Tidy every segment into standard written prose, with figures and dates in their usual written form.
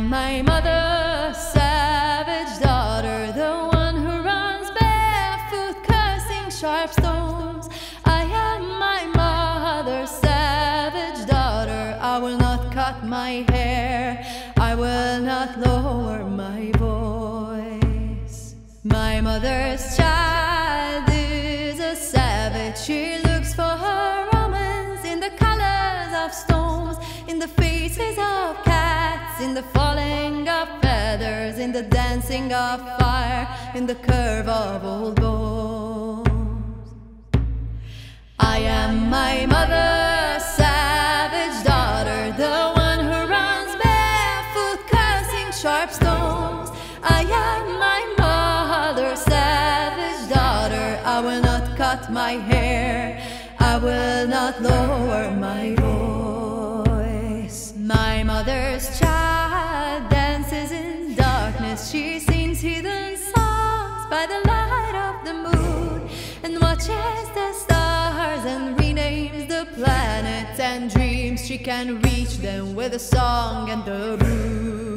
my mother's savage daughter, the one who runs barefoot, cursing sharp stones. I am my mother's savage daughter. I will not cut my hair, I will not lower my voice. My mother's child is a savage. She looks for her romance in the colors of stones, in the faces of cats, in the falling of feathers, in the dancing of fire, in the curve of old bones. I am my mother's savage daughter, the one who runs barefoot, cursing sharp stones. I am my mother's savage daughter. I will not cut my hair, I will not lower my voice. My mother's child dances in darkness. She sings hidden songs by the light of the moon, and watches the stars and renames the planets, and dreams she can reach them with a song and a broom.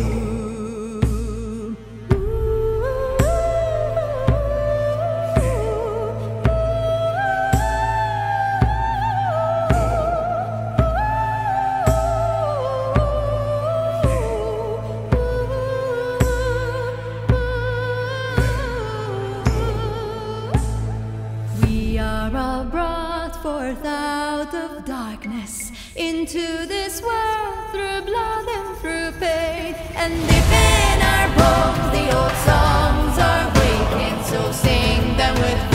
We are all brought forth out of darkness into this world through blood and through pain, and deep in our bones the old songs are waking, so sing them with